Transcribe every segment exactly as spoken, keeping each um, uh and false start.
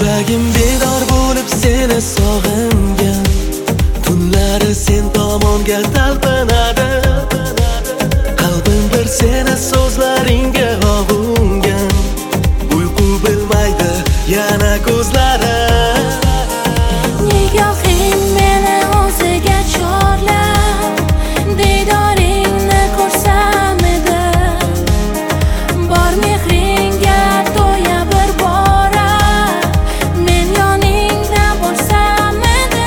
Yuragim bedor bo'lib seni sog'ingan, tunlari sen tomonga talpinadi. Qalbim bir seni so'zlaringga og'ungan, uyqu bilmaydi yana ko'zlari. Nigohing meni o'ziga chorlab, diydoringni ko'rsam edi. Bor mehringga to'ya bir bora, men yoningda bo'lsam edi.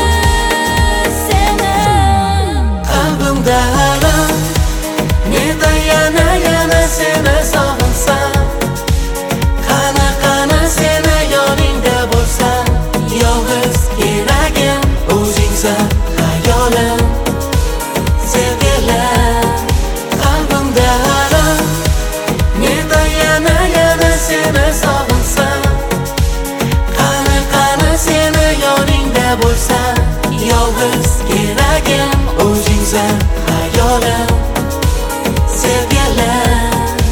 Seni Qalbimda alam, menda yana yana seni sog'insam. Qani qani seni yoningda bo'lsam, yolg'iz keragim o'zingsan, hayolim, sevgilim. Qalbimda alam, menda yana yana seni sog'insam. Qani qani seni yoningda bo'lsam, yolg'iz keragim o'zingsan, hayolim, sevgilim.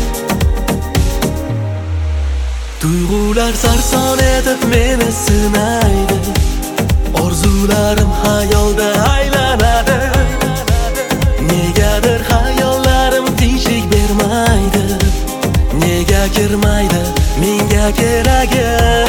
Tuyg'ular sarson etib meni sinaydi, orzularim xayolda aylanadi. Negadir xayollarim tinchlik bermaydi, nega kirmaydi menga keragim.